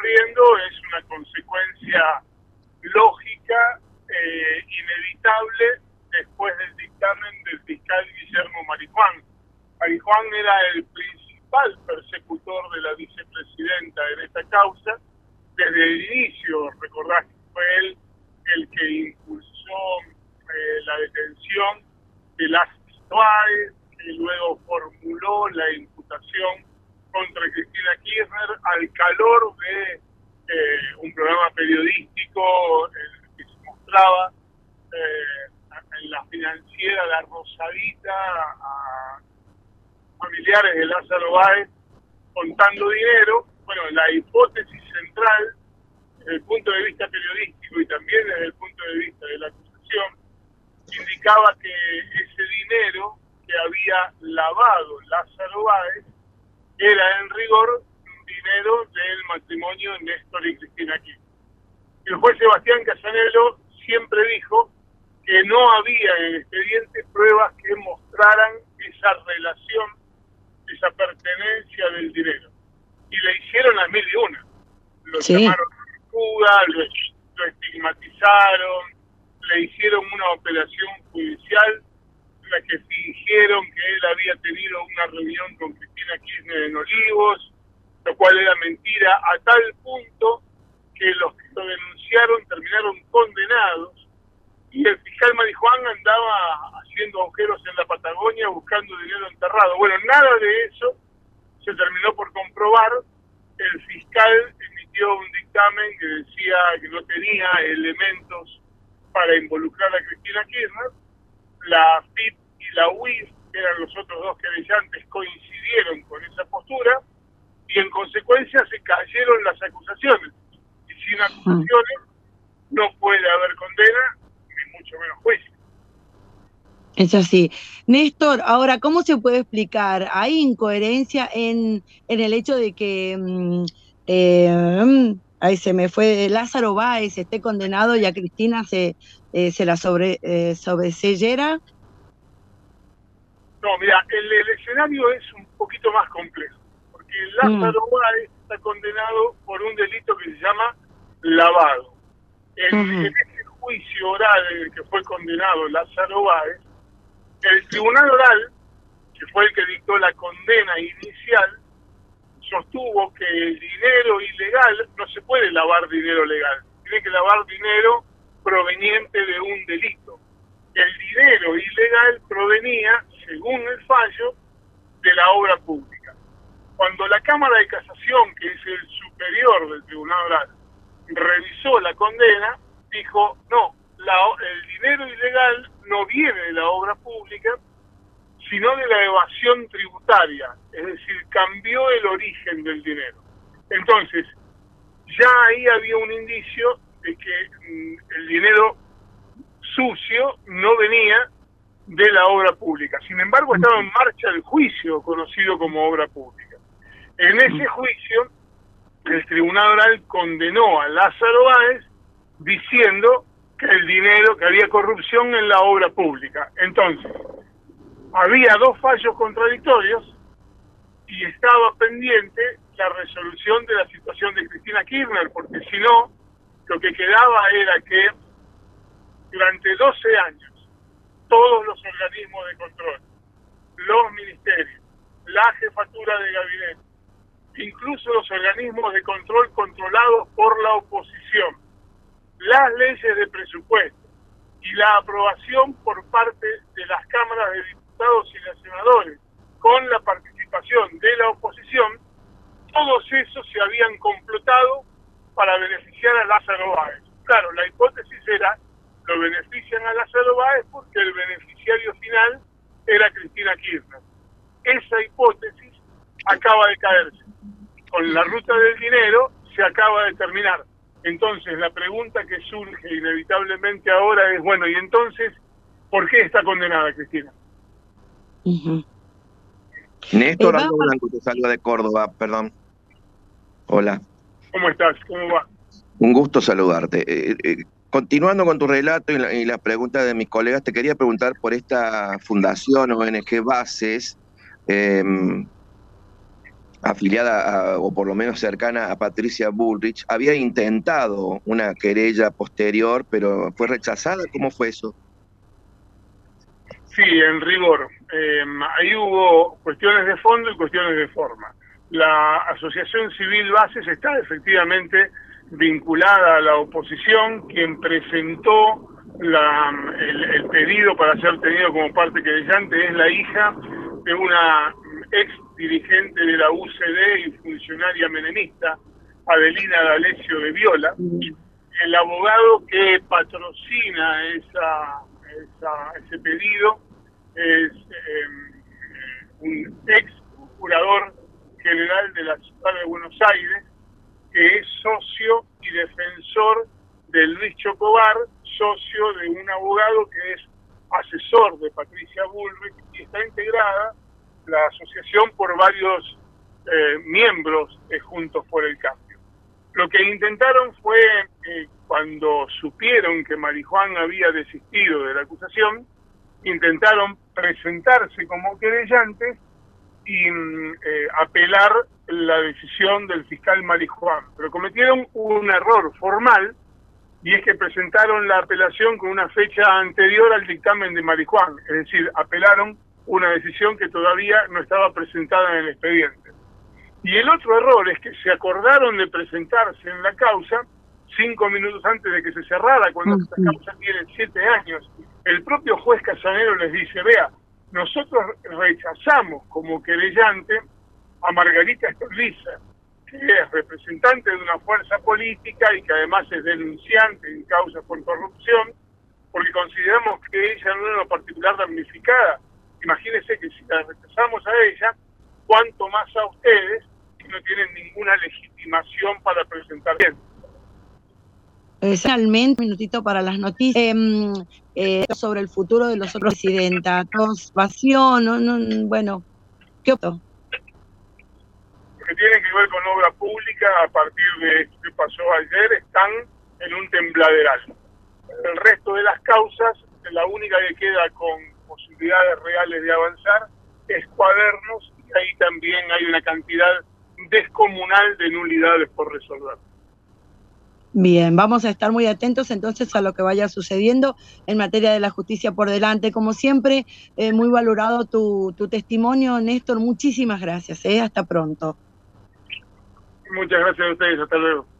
ocurriendo es una consecuencia lógica, inevitable, después del dictamen del fiscal Guillermo Marijuán. Marijuán era el principal persecutor de la vicepresidenta en esta causa. Desde el inicio, recordás que fue él el que impulsó la detención de Lázaro Báez, que luego formuló la imputación contra Cristina Kirchner al calor de un programa periodístico en el que se mostraba en la financiera La Rosadita a familiares de Lázaro Báez contando dinero. Bueno, la hipótesis central, desde el punto de vista periodístico y también desde el punto de vista de la acusación, indicaba que ese dinero que había lavado Lázaro Báez era en rigor dinero del matrimonio Néstor y Cristina Kirchner. El juez Sebastián Casanello siempre dijo que no había en el expediente pruebas que mostraran esa relación, esa pertenencia del dinero. Y le hicieron las mil y una. Lo llamaron fuga, lo estigmatizaron, le hicieron una operación judicial en la que fingieron que él había tenido una reunión con Cristina Kirchner en Olivos, lo cual era mentira, a tal punto que los que lo denunciaron terminaron condenados, y el fiscal Marijuán andaba haciendo agujeros en la Patagonia buscando dinero enterrado. Bueno, nada de eso se terminó por comprobar. El fiscal emitió un dictamen que decía que no tenía elementos para involucrar a Cristina Kirchner. La FIP y la UIF, que eran los otros dos querellantes, coincidieron con esa postura, y en consecuencia se cayeron las acusaciones. Y sin acusaciones no puede haber condena, ni mucho menos juicio. Es así. Néstor, ahora, ¿cómo se puede explicar? ¿Hay incoherencia en el hecho de que ahí se me fue, Lázaro Báez esté condenado y a Cristina se la sobreseyera? No, mira, el escenario es un poquito más complejo, porque Lázaro Báez está condenado por un delito que se llama lavado. En ese juicio oral en el que fue condenado Lázaro Báez, el tribunal oral, que fue el que dictó la condena inicial, sostuvo que el dinero ilegal no se puede lavar dinero legal, tiene que lavar dinero proveniente de un delito. El dinero ilegal provenía, según el fallo, de la obra pública. Cuando la Cámara de Casación, que es el superior del tribunal oral, revisó la condena, dijo, no, el dinero ilegal no viene de la obra pública, sino de la evasión tributaria, es decir, cambió el origen del dinero. Entonces, ya ahí había un indicio de que el dinero sucio no venía de la obra pública. Sin embargo, estaba en marcha el juicio conocido como obra pública. En ese juicio, el tribunal oral condenó a Lázaro Báez diciendo que que había corrupción en la obra pública. Entonces, había dos fallos contradictorios y estaba pendiente la resolución de la situación de Cristina Kirchner, porque si no, lo que quedaba era que durante 12 años todos los organismos de control, los ministerios, la jefatura de gabinete, incluso los organismos de control controlados por la oposición, las leyes de presupuesto y la aprobación por parte de las cámaras de diputados y de senadores con la participación de la oposición, todos esos se habían complotado para beneficiar a Lázaro Báez. Claro, la hipótesis era, lo benefician a Lázaro Báez porque el beneficiario final era Cristina Kirchner. Esa hipótesis acaba de caerse. Con la ruta del dinero se acaba de terminar. Entonces, la pregunta que surge inevitablemente ahora es, bueno, ¿y entonces por qué está condenada Cristina? Néstor, Aldo Blanco te saluda de Córdoba, perdón. Hola. ¿Cómo estás? ¿Cómo va? Un gusto saludarte. Continuando con tu relato y la pregunta de mis colegas, te quería preguntar por esta fundación ONG Bases. afiliada o por lo menos cercana a Patricia Bullrich, había intentado una querella posterior, pero fue rechazada. ¿Cómo fue eso? Sí, en rigor. Ahí hubo cuestiones de fondo y cuestiones de forma. La Asociación Civil Bases está efectivamente vinculada a la oposición. Quien presentó el pedido para ser tenido como parte querellante es la hija de una ex dirigente de la UCD y funcionaria menemista, Adelina D'Alessio de Viola. El abogado que patrocina ese pedido es un ex procurador general de la ciudad de Buenos Aires, que es socio y defensor de Luis Chocobar, socio de un abogado que es asesor de Patricia Bullrich, y está integrada la asociación por varios miembros de Juntos por el Cambio. Lo que intentaron fue, cuando supieron que Marijuán había desistido de la acusación, intentaron presentarse como querellantes y apelar la decisión del fiscal Marijuán, pero cometieron un error formal, y es que presentaron la apelación con una fecha anterior al dictamen de Marijuán, es decir, apelaron una decisión que todavía no estaba presentada en el expediente. Y el otro error es que se acordaron de presentarse en la causa 5 minutos antes de que se cerrara, cuando esta causa tiene 7 años. El propio juez Casanero les dice: vea, nosotros rechazamos como querellante a Margarita Stolbizer, que es representante de una fuerza política y que además es denunciante en causas por corrupción, porque consideramos que ella no es una particular damnificada. Imagínense que si la rechazamos a ella, cuánto más a ustedes, que no tienen ninguna legitimación para presentar bien. Realmente, un minutito para las noticias. Sobre el futuro de los otros presidentatos, vacío, bueno, ¿qué optó? Que tienen que ver con obra pública, a partir de esto que pasó ayer, están en un tembladeral. El resto de las causas, la única que queda con posibilidades reales de avanzar es Cuadernos, y ahí también hay una cantidad descomunal de nulidades por resolver. Bien, vamos a estar muy atentos entonces a lo que vaya sucediendo en materia de la justicia por delante. Como siempre, muy valorado tu testimonio, Néstor. Muchísimas gracias. Hasta pronto. Muchas gracias a ustedes. Hasta luego.